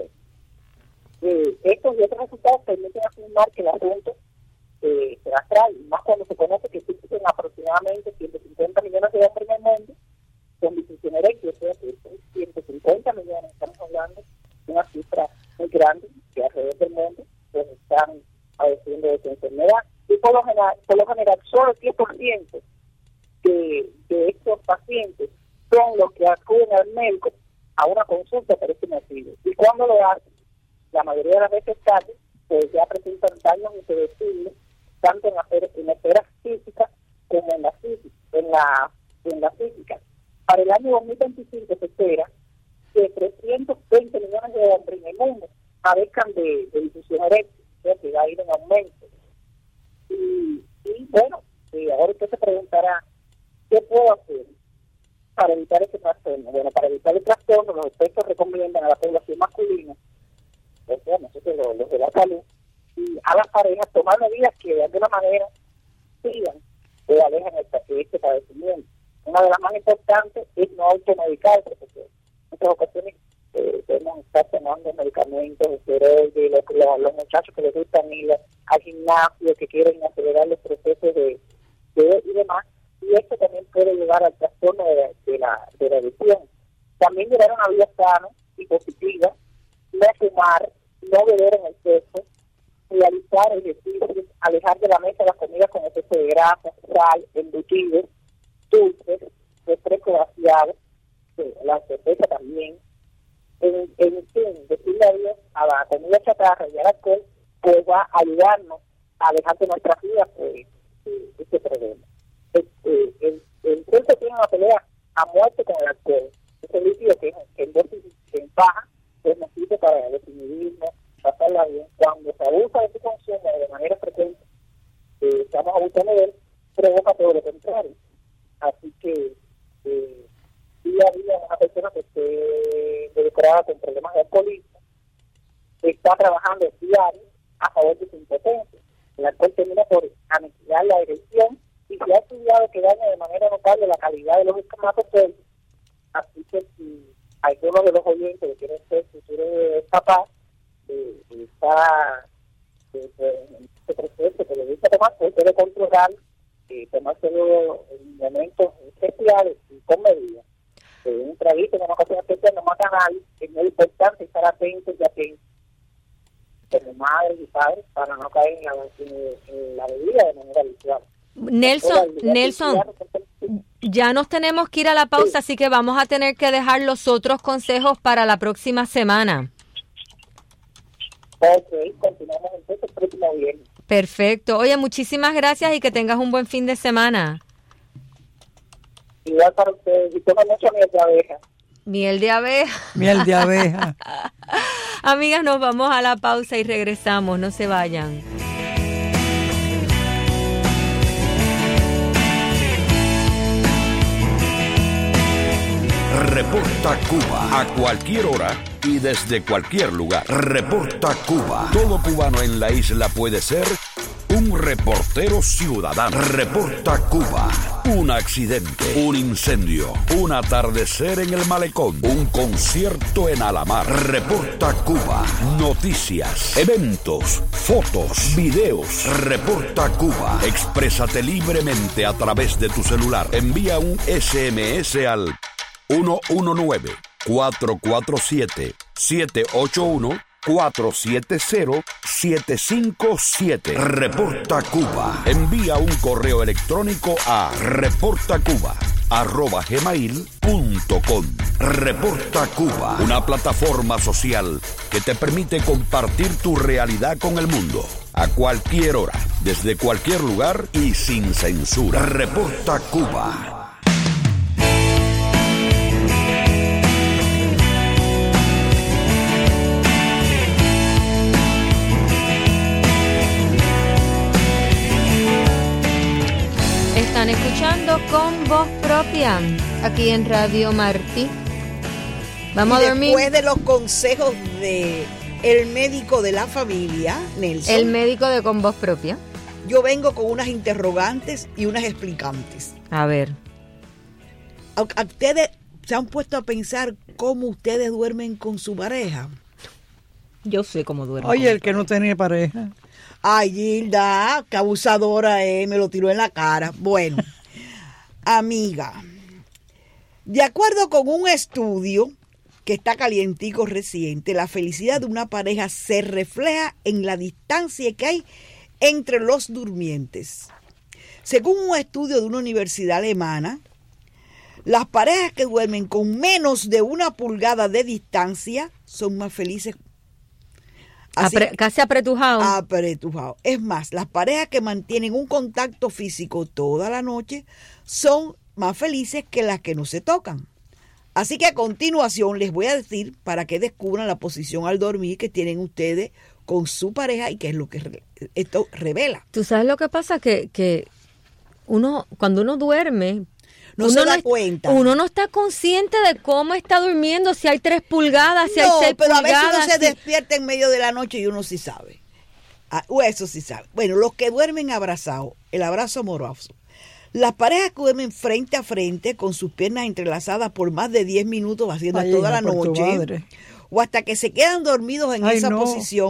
eréctil. Estos y otros resultados permiten afirmar que el asunto se atrae, más cuando se conoce que existen aproximadamente 150 millones de hombres en el mundo con disfunción eréctil, o sea que 150 millones, estamos hablando de una cifra muy grande que alrededor del mundo pues están padeciendo de esta enfermedad, y por lo general solo el 10% de estos pacientes son los que acuden al médico a una consulta por este motivo, y cuando lo hacen, la mayoría de las veces tarde, pues ya presentan daños irreversibles tanto en la esfera física como en la física. Para el año 2025 se espera que 320 millones de hombres en el mundo padezcan de disfunción eréctil, o sea que va a ir en aumento. Y bueno, ahora usted se preguntará, ¿qué puedo hacer para evitar ese trastorno? Bueno, para evitar el trastorno, los expertos recomiendan a la población masculina, o sea, nosotros los de la salud, y a las parejas tomar medidas que de alguna manera sigan o alejan este padecimiento. Una de las más importantes es no automedicarse, porque en muchas ocasiones podemos estar tomando medicamentos, esteroides, los muchachos que les gustan ir al gimnasio, que quieren acelerar los procesos de y demás, y esto también puede llevar al trastorno de la adicción. También llevar una vida sana y positiva, no fumar, no beber en exceso, realizar ejercicios, alejar de la mesa las comidas con exceso de grasa, sal, embutidos, dulces, refresco vaciado, la cerveza también. En fin, decirle adiós a la comida chatarra y al alcohol, pues va a ayudarnos a dejar de nuestras vidas este problema. El sexo tiene una pelea a muerte con el alcohol. Ese líquido que en dosis baja, pues nos sirve para desinhibirnos, pasarla bien. Cuando se abusa de su consumo de manera frecuente, estamos abusando de él, provoca todo lo contrario. Así que día a día una persona que esté involucrada con problemas de alcoholismo está trabajando diario a favor de su impotencia. El alcohol termina por aniquilar la erección y se ha estudiado que daña de manera notable la calidad de los espermatozoides. Así que si alguno de los oyentes que quiere ser futuro papá está en este proceso que le gusta tomar, pues debe controlar, tomárselo en momentos especiales y con medidas. Un traguito en una ocasión especial no mata a nadie. Es muy importante estar atentos y atentos como madres y padres para no caer en la bebida de manera habitual. Nelson, ya nos tenemos que ir a la pausa, sí. Así que vamos a tener que dejar los otros consejos para la próxima semana. Ok, continuamos entonces el próximo viernes. Perfecto. Oye, muchísimas gracias y que tengas un buen fin de semana. Igual para ustedes, y toman mucha miel de abeja. Miel de abeja. Miel de abeja. Amigas, nos vamos a la pausa y regresamos, no se vayan. Reporta Cuba, a cualquier hora y desde cualquier lugar. Reporta Cuba. Todo cubano en la isla puede ser un reportero ciudadano. Reporta Cuba. Un accidente, un incendio, un atardecer en el malecón, un concierto en Alamar. Reporta Cuba. Noticias, eventos, fotos, videos. Reporta Cuba. Exprésate libremente a través de tu celular. Envía un SMS al 119-447-781-470-757. Reporta Cuba. Envía un correo electrónico a reportacuba@gmail.com. Reporta Cuba, una plataforma social que te permite compartir tu realidad con el mundo. A cualquier hora, desde cualquier lugar y sin censura. Reporta Cuba. Están escuchando Con Voz Propia, aquí en Radio Martí. Vamos a dormir. Después de los consejos de el médico de la familia, Nelson. El médico de Con Voz Propia. Yo vengo con unas interrogantes y unas explicantes. A ver. ¿A ustedes se han puesto a pensar cómo ustedes duermen con su pareja? Yo sé cómo duermo. Oye, el que no tenía pareja. Ay, Gilda, qué abusadora me lo tiró en la cara. Bueno, amiga, de acuerdo con un estudio que está calientico reciente, la felicidad de una pareja se refleja en la distancia que hay entre los durmientes. Según un estudio de una universidad alemana, las parejas que duermen con menos de 1 pulgada de distancia son más felices. Casi apretujado. Apretujado. Es más, las parejas que mantienen un contacto físico toda la noche son más felices que las que no se tocan. Así que a continuación les voy a decir para que descubran la posición al dormir que tienen ustedes con su pareja y qué es lo que esto revela. Tú sabes lo que pasa, que uno cuando uno duerme... No se da cuenta. Uno no está consciente de cómo está durmiendo, si hay 3 pulgadas, si hay 6 pero pulgadas. A veces uno se despierta en medio de la noche y uno sí sabe. O eso sí sabe. Bueno, los que duermen abrazados, el abrazo amoroso. Las parejas que duermen frente a frente con sus piernas entrelazadas por más de 10 minutos haciendo toda la noche, o hasta que se quedan dormidos en esa posición,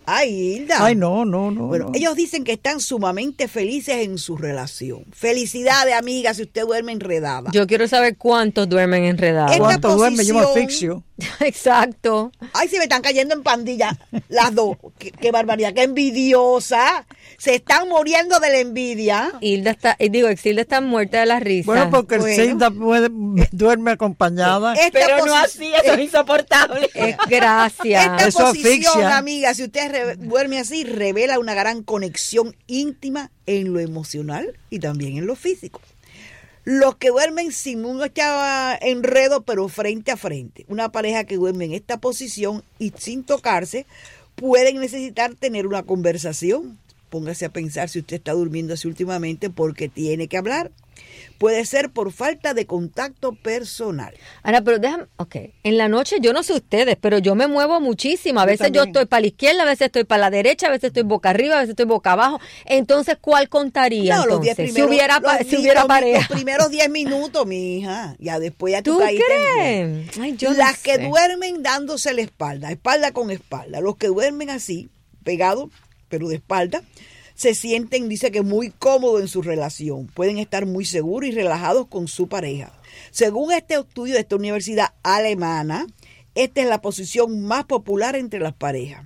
Ay, Hilda. Ay, no. Bueno, no. ellos dicen que están sumamente felices en su relación. Felicidades, amiga, si usted duerme enredada. Yo quiero saber cuántos duermen enredados. Esta ¿Cuánto duerme? Yo me posición- asfixio. Exacto. Ay, se me están cayendo en pandilla las dos. Qué barbaridad, qué envidiosa. Se están muriendo de la envidia. Exilda está muerta de la risa. Bueno, porque Bueno. Exilda duerme acompañada. Esta Pero no posi- así, eso es insoportable. Gracias. Esta Eso posición, asfixia. amiga, si usted duerme así, revela una gran conexión íntima en lo emocional y también en lo físico. Los que duermen sin un enredo, pero frente a frente. Una pareja que duerme en esta posición y sin tocarse, pueden necesitar tener una conversación. Póngase a pensar si usted está durmiendo así últimamente porque tiene que hablar. Puede ser por falta de contacto personal. Ana, pero déjame, en la noche yo no sé ustedes, pero yo me muevo muchísimo. A veces yo también. estoy para la izquierda, a veces estoy para la derecha, a veces estoy boca arriba, a veces estoy boca abajo. Entonces, ¿cuál contaría No, los 10 entonces? primeros, Si hubiera pareja. Los primeros 10 minutos, mi hija. Ya después ya tú ¿Tú caíste en crees? Ay, yo no Las que sé. duermen dándose la espalda, espalda con espalda. Los que duermen así, pegados, pero de espalda, se sienten, dice que muy cómodos en su relación. Pueden estar muy seguros y relajados con su pareja. Según este estudio de esta universidad alemana, esta es la posición más popular entre las parejas.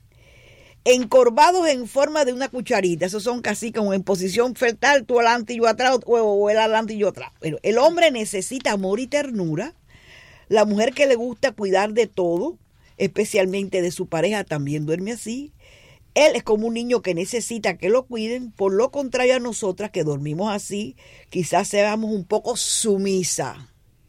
Encorvados en forma de una cucharita, esos son casi como en posición fetal, tú adelante y yo atrás, o él adelante y yo atrás. Bueno, el hombre necesita amor y ternura. La mujer que le gusta cuidar de todo, especialmente de su pareja, también duerme así. Él es como un niño que necesita que lo cuiden. Por lo contrario a nosotras que dormimos así, quizás seamos un poco sumisas.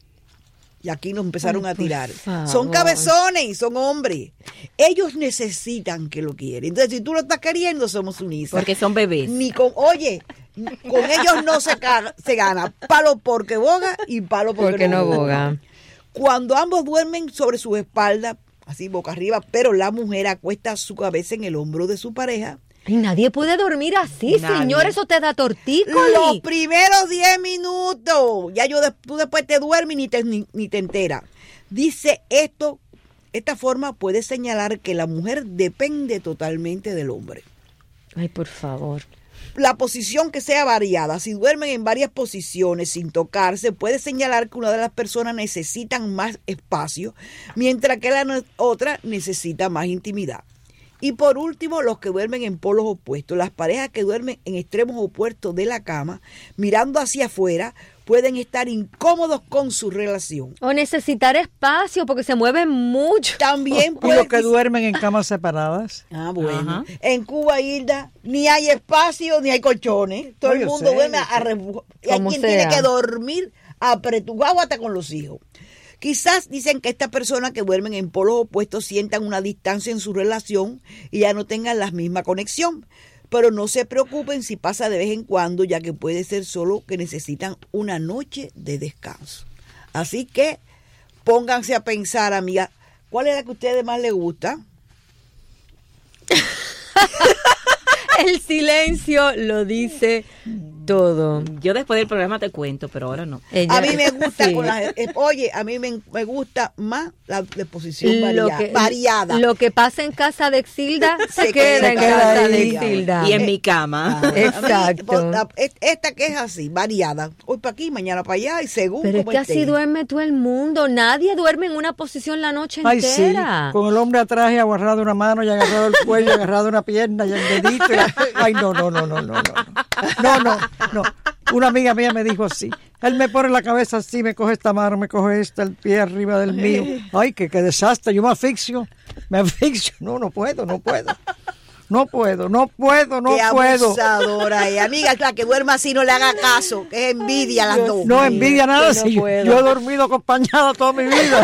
Y aquí nos empezaron a tirar. Son cabezones y son hombres. Ellos necesitan que lo quieren. Entonces, si tú lo estás queriendo, somos sumisas. Porque son bebés. Oye, con ellos no se gana. Palo porque boga y palo porque no boga. Cuando ambos duermen sobre su espalda, así boca arriba, pero la mujer acuesta su cabeza en el hombro de su pareja. Y nadie puede dormir así, Nadie. señor, eso te da tortícolis. Los primeros 10 minutos, ya tú después te duermes y ni te enteras. Dice esta forma puede señalar que la mujer depende totalmente del hombre. Ay, por favor. La posición que sea variada, si duermen en varias posiciones sin tocarse, puede señalar que una de las personas necesita más espacio, mientras que la otra necesita más intimidad. Y por último, los que duermen en polos opuestos. Las parejas que duermen en extremos opuestos de la cama, mirando hacia afuera, pueden estar incómodos con su relación. O necesitar espacio porque se mueven mucho. También Y puede los que duermen en camas separadas. Ah, bueno. Ajá. En Cuba, Hilda, ni hay espacio ni hay colchones. Todo No, el yo mundo sé, duerme yo sé. y hay Como quien sea. tiene que dormir apretujado hasta con los hijos. Quizás dicen que estas personas que duermen en polos opuestos sientan una distancia en su relación y ya no tengan la misma conexión. Pero no se preocupen si pasa de vez en cuando, ya que puede ser solo que necesitan una noche de descanso. Así que pónganse a pensar, amiga, ¿cuál es la que a ustedes más les gusta? El silencio lo dice todo. Yo después del programa te cuento, pero ahora no. A mí me gusta Sí. a mí me gusta más la posición variada. Lo que pasa en casa de Exilda se Se queda en queda casa ahí. de Exilda. Y en mi cama. A mí, Exacto. esta que es así, variada. Hoy para aquí, mañana para allá y según Pero es como que así esté. duerme todo el mundo. Nadie duerme en una posición la noche Ay, sí, entera. con el hombre atrás y agarrado una mano y agarrado el cuello, agarrado una pierna y el dedito. Ay, no. Una amiga mía me dijo así. Él me pone la cabeza así, me coge esta mano, me coge el pie arriba del mío. Ay, qué desastre, yo me asfixio. No puedo. No Qué puedo. abusadora es. Amiga, la que duerma así no le haga caso, que es envidia a las dos. No envidia nada, que no si yo puedo. he dormido acompañada toda mi vida.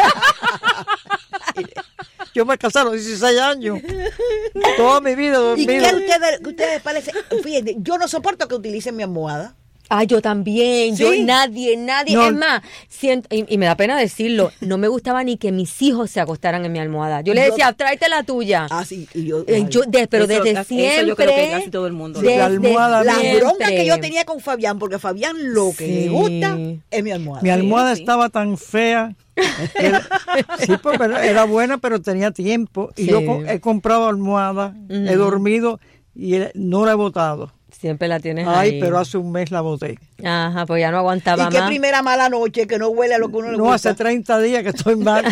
Yo me casé a los 16 años. Toda mi vida he ¿Y dormido. qué ustedes parece? Fíjense, yo no soporto que utilicen mi almohada. Ah, yo también, ¿Sí? yo nadie, No. es más, siento, y me da pena decirlo, no me gustaba ni que mis hijos se acostaran en mi almohada. Yo les decía, tráete la tuya. Ah, sí, y yo... Pero Eso- desde eso siempre. yo creo que casi todo el mundo lo desde La almohada la siempre. bronca que yo tenía con Fabián, porque Fabián lo que Sí. le gusta es mi almohada. Mi almohada sí. estaba tan fea. Sí, porque era buena, pero tenía tiempo. Y Sí. yo he comprado almohada, he dormido y no la he botado. Siempre la tienes Ay, ahí. pero hace un mes la boté. Ajá, pues ya no aguantaba ¿Y qué más. primera mala noche que no huele a lo que uno le No, gusta? hace 30 días que estoy mal.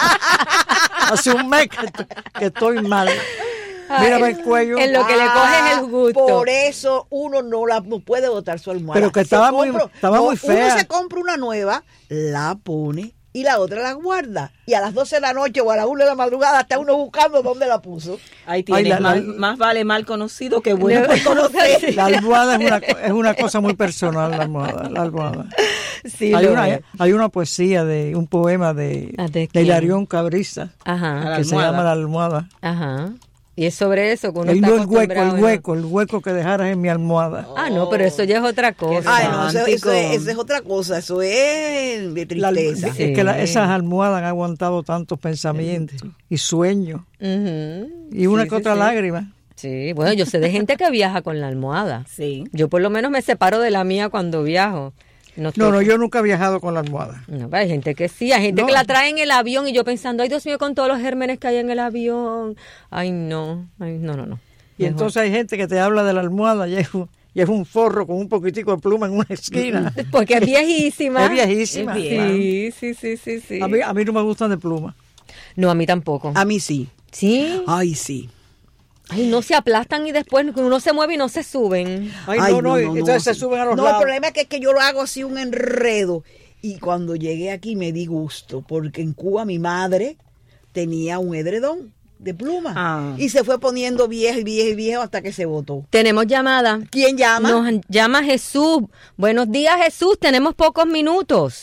Hace un mes que estoy mal. Mírame el cuello. En lo que le coges el gusto. Por eso uno no puede botar su almohada. Pero que Se estaba muy fea. Uno se compra una nueva, la pone y la otra la guarda. Y a las 12 de la noche o a las 1 de la madrugada está uno buscando dónde la puso. Ahí tienes, Ay, más vale mal conocido que bueno por conocer. La almohada es una cosa muy personal, la almohada. Sí, Hay lo es. hay una poesía de un poema de ¿De quién? Hilarión Cabrisa Ajá, La que se almohada. llama La almohada. ajá. Y es sobre eso que uno El está no el acostumbrado, ¿no? el hueco que dejaras en mi almohada. Ah, no, pero eso ya es otra cosa. Ay, no, eso romántico. es otra cosa. Eso es de tristeza. Sí. Es que esas almohadas han aguantado tantos pensamientos y sueños Ujú. y una Sí, que sí, otra sí. lágrima. Sí, bueno, yo sé de gente que viaja con la almohada. Sí. Yo por lo menos me separo de la mía cuando viajo. No, yo nunca he viajado con la almohada. No, pero hay gente que sí, hay gente No. que la trae en el avión y yo pensando, ay Dios mío, con todos los gérmenes que hay en el avión. Ay, no. Y Y Mejor. entonces hay gente que te habla de la almohada y es un forro con un poquitico de pluma en una esquina. Porque es viejísima. Es viejísima. Es vieja. Sí. A mí no me gustan de pluma. No, a mí tampoco. A mí sí. Sí. Ay, sí. Ay, no se aplastan y después uno se mueve y no se suben. Ay, Ay, no, entonces se suben a los No, lados. el problema es que yo lo hago así un enredo. Y cuando llegué aquí me di gusto, porque en Cuba mi madre tenía un edredón de pluma. Ah. Y se fue poniendo viejo hasta que se botó. Tenemos llamada. ¿Quién llama? Nos llama Jesús. Buenos días, Jesús. Tenemos pocos minutos.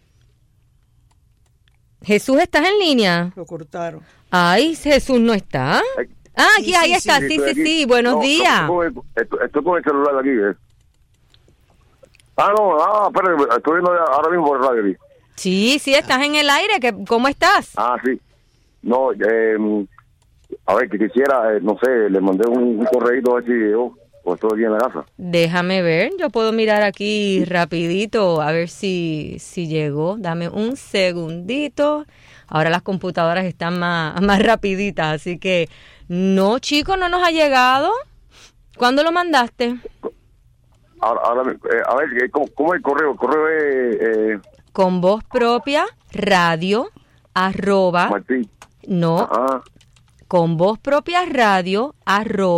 Jesús, ¿estás en línea? Lo cortaron. Ay, Jesús no está. Ah, aquí, Sí, ahí sí, está. sí, Sí. Buenos días. Estoy con el celular aquí. Espera, estoy viendo ahora mismo por el radio. Aquí. Sí, estás en el aire. ¿Cómo estás? Sí. No, a ver, que quisiera, no sé, le mandé un correíto a ver si llegó, pues estoy aquí en la casa. Déjame ver. Yo puedo mirar aquí rapidito a ver si llegó. Dame un segundito. Ahora las computadoras están más rapiditas, así que no, chicos, no nos ha llegado. ¿Cuándo lo mandaste? Ahora, a ver, ¿cómo es el correo? El correo es Con voz propia, radio, @ Martín. no, Ajá. con voz propia, radio, @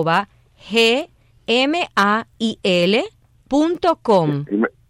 gmail.com.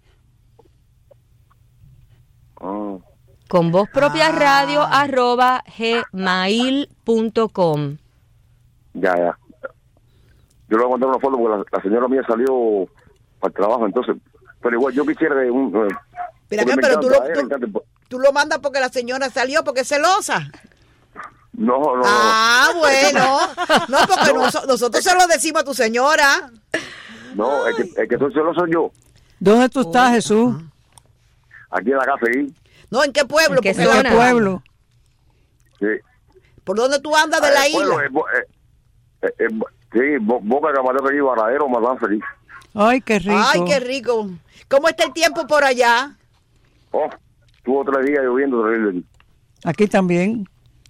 Con voz propia, radio, @ gmail.com. Ya. Yo le voy a mandar una foto porque la señora mía salió para el trabajo, entonces, pero igual yo quisiera Pero acá, pero tú lo mandas porque la señora salió porque es celosa. No. Bueno. No, porque nosotros se lo decimos a tu señora. No, el que soy celoso soy yo. ¿Dónde tú estás, Jesús? Aquí en la casa, ahí. No, ¿en qué pueblo? ¿En qué Porque ¿En zona? qué pueblo? Sí. ¿Por dónde tú andas de la isla? Sí, Boca Camarero y Varadero, Matanza aquí. Ay, qué rico. Ay, qué rico. ¿Cómo está el tiempo por allá? Tuvo 3 días lloviendo terrible. Aquí también.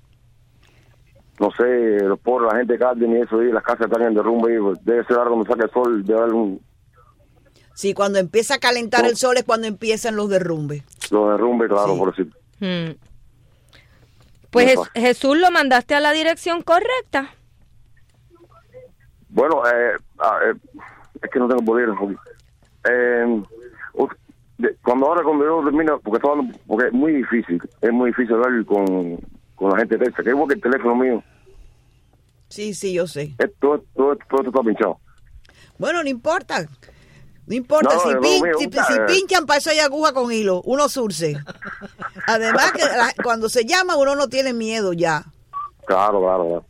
No sé, los pobres, la gente de Carden y eso, y las casas están en derrumbe, y pues, debe ser algo donde saca el sol, debe haber Sí, cuando empieza a calentar el sol es cuando empiezan los derrumbes. los derrumbes, claro, Sí. por decir. Pues Muy fácil. Jesús, lo mandaste a la dirección correcta. Bueno, es que no tengo poder. Cuando yo termino, porque es muy difícil hablar con la gente de esta, que es igual que el teléfono mío, Sí, yo sé. todo esto está pinchado. Bueno, no importa. No importa, No, si, no, pin- me si- gusta, si pinchan, para eso hay aguja con hilo, uno surce. Además que cuando se llama uno no tiene miedo ya. Claro.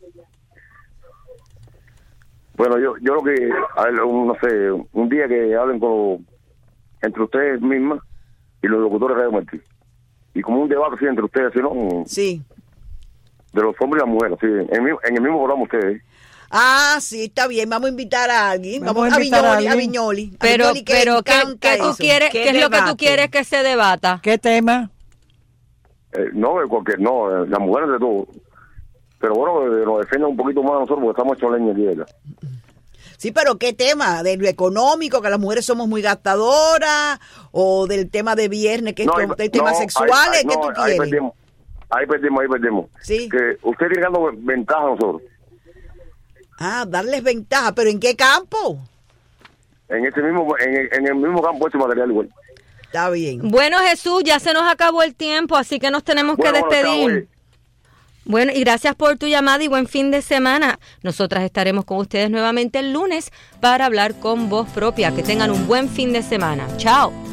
Bueno, yo lo que, a ver, no sé, un día que hablen con entre ustedes mismas y los locutores de Radio Martí. Y como un debate así entre ustedes, ¿sí, no? Sí. De los hombres y las mujeres, sí. En el mismo programa ustedes. Ah, sí, está bien. Vamos a invitar a alguien. Vamos a a invitar a Viñoli. alguien. Pero que le ¿qué encanta tú eso. quieres? ¿Qué es lo que tú debate? quieres que se debata? ¿Qué tema? No, las mujeres de todo. Pero bueno, nos defienden un poquito más a nosotros porque estamos hechos leña aquí, ¿verdad? Sí, pero ¿qué tema? ¿De lo económico, que las mujeres somos muy gastadoras? ¿O del tema de viernes, que No, es de temas sexuales? ¿Qué tú ahí quieres? perdimos. Sí. Que usted tiene dando ventaja a nosotros. Ah, darles ventaja. ¿Pero en qué campo? En el mismo campo ese material igual. Está bien. Bueno, Jesús, ya se nos acabó el tiempo, así que nos tenemos que despedir. Bueno, y gracias por tu llamada y buen fin de semana. Nosotras estaremos con ustedes nuevamente el lunes para hablar con voz propia. Que tengan un buen fin de semana. Chao.